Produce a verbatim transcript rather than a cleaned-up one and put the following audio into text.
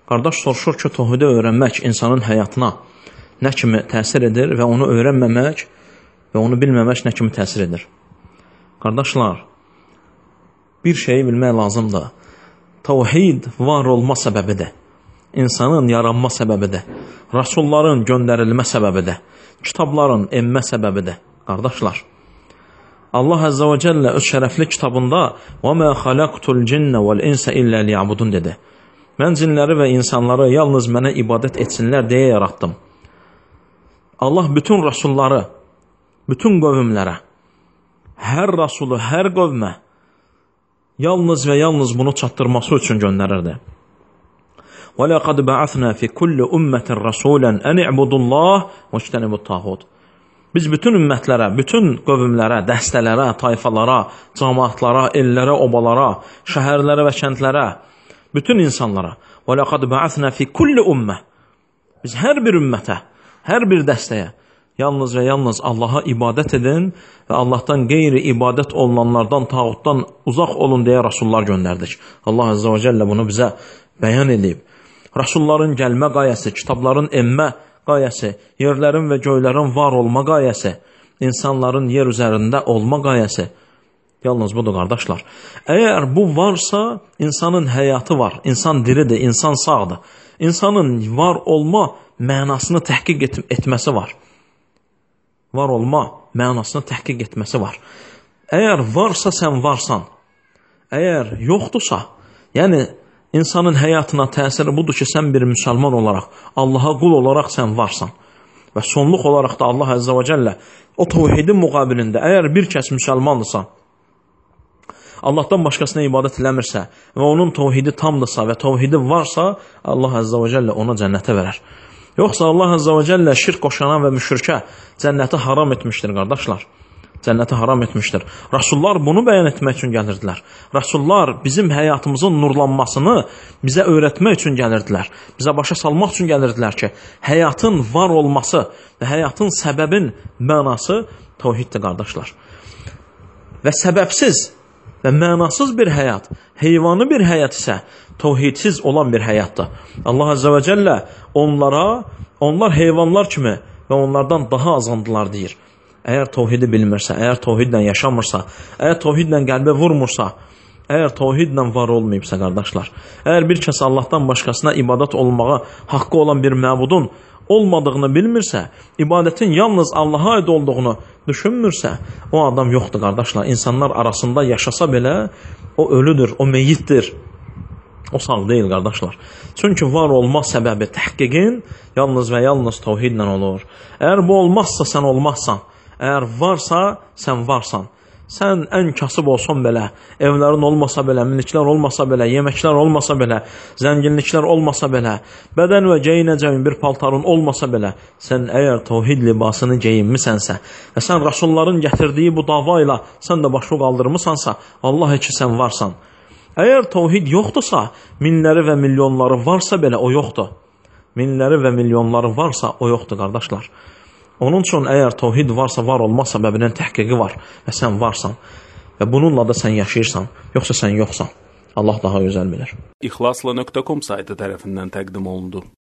Qardaş soruşur ki, təvhidi öyrənmək insanın həyatına nə kimi təsir edir və onu öyrənməmək və onu bilməmək nə kimi təsir edir? Qardaşlar, bir şeyi bilmək lazımdır. Təvhid var olma səbəbidir. İnsanın yaranma səbəbidir. Rasulların göndərilmə səbəbidir. Kitabların enmə səbəbidir. Qardaşlar, Allah Əzzə və Cəllə öz şərəfli kitabında وَمَا خَلَقْتُ الْجِنَّ وَالْاِنْسَ إِلَّا لِيَعْبُدُونَ dedi. Mən cinləri və insanları yalnız mənə ibadət etsinlər deyə yaratdım. Allah bütün rasulları, bütün qövmlərə, hər rasulu, hər qövmə yalnız və yalnız bunu çatdırması üçün göndərirdi. وَلَقَدْ بَعَثْنَا فِي كُلِّ أُمَّةٍ رَسُولًا أَنِ اعْبُدُوا اللّٰهَ وَاجْتَنِبُوا الطَّاغُوتَ. Biz bütün ümmətlərə, bütün qövmlərə, dəstələrə, tayfalara, cəmaatlara, ellərə, obalara, şəhərlərə və kəndlərə, bütün insanlara وَلَقَدْ بَعَثْنَا فِي كُلِّ أُمَّةٍ. Biz hər bir ümmətə, hər bir dəstəyə yalnız və yalnız Allaha ibadət edin və Allahdan qeyri ibadət olunanlardan, tağutdan uzaq olun deyə rasullar göndərdik. Allah Əzzə və Cəllə bunu bizə bəyan edib. Rasulların gəlmə qayəsi, kitabların enmə qayəsi, yerlərin və göylərin var olma qayəsi, insanların yer üzərində olma qayəsi yalnız budur, qardaşlar. Əgər bu varsa, insanın həyatı var, insan diridir, insan sağdır. İnsanın var olma mənasını təhqiq et etməsi var. Var olma mənasını təhqiq etməsi var. Əgər varsa, sən varsan. Əgər yoxdursa, yəni İnsanın həyatına təsiri budur ki, sən bir müsəlman olaraq, Allaha qul olaraq sən varsan. Və sonluq olaraq da Allah Əzzə və Cəllə o təvhidin müqabilində, əgər bir kəs müsəlmandırsa, Allahdan başqasına ibadət eləmirsə və onun təvhidi tamdırsa və təvhidi varsa, Allah Əzzə və Cəllə ona cənnətə verər. Yoxsa Allah Əzzə və Cəllə şirk qoşana və müşrikə cənnəti haram etmişdir, qardaşlar. Cənnəti haram etmişdir. Rasullar bunu bəyan etmək üçün gəlirdilər. Rasullar bizim həyatımızın nurlanmasını bizə öyrətmək üçün gəlirdilər. Bizə başa salmaq üçün gəlirdilər ki, həyatın var olması və həyatın səbəbin mənası təvhiddir, qardaşlar. Və səbəbsiz və mənasız bir həyat, heyvanı bir həyat isə təvhidsiz olan bir həyatdır. Allah Əzzə və Cəllə onlara, onlar heyvanlar kimi və onlardan daha azandılar deyir. Əgər təvhidi bilmirsə, əgər təvhidlə yaşamırsa, əgər təvhidlə qəlbə vurmursa, əgər təvhidlə var olmayıbsa, qardaşlar, əgər bir kəs Allahdan başqasına ibadət olmağa haqqı olan bir məbudun olmadığını bilmirsə, ibadətin yalnız Allaha aid olduğunu düşünmürsə, o adam yoxdur, qardaşlar. İnsanlar arasında yaşasa belə, o ölüdür, o meyitdir. O sağ deyil, qardaşlar. Çünki var olma səbəbi təhqiqin yalnız və yalnız təvhidlə olur. Əgər bu olmazsa, sən olmazsan. Əgər varsa, sən varsan. Sən ən kasıb olsan belə, evlərin olmasa belə, miniklər olmasa belə, yeməklər olmasa belə, zənginliklər olmasa belə, bədən və geyinəcəyin bir paltarın olmasa belə, sən əgər təvhid libasını geyinmisənsə və sən rasulların gətirdiyi bu dava ilə sən də başı qaldırmısansa, Allah ki, sən varsan. Əgər təvhid yoxdursa, minləri və milyonları varsa belə, o yoxdur. Minləri və milyonları varsa, o yoxdur, qardaşlar. Onun üçün əgər təvhid varsa, var olma səbəbinin təhqiqi var və sən varsan və bununla da sən yaşayırsan, yoxsa sən yoxsan. Allah daha gözəl bilir. İxlasla nöqtə com saytı tərəfindən təqdim olundu.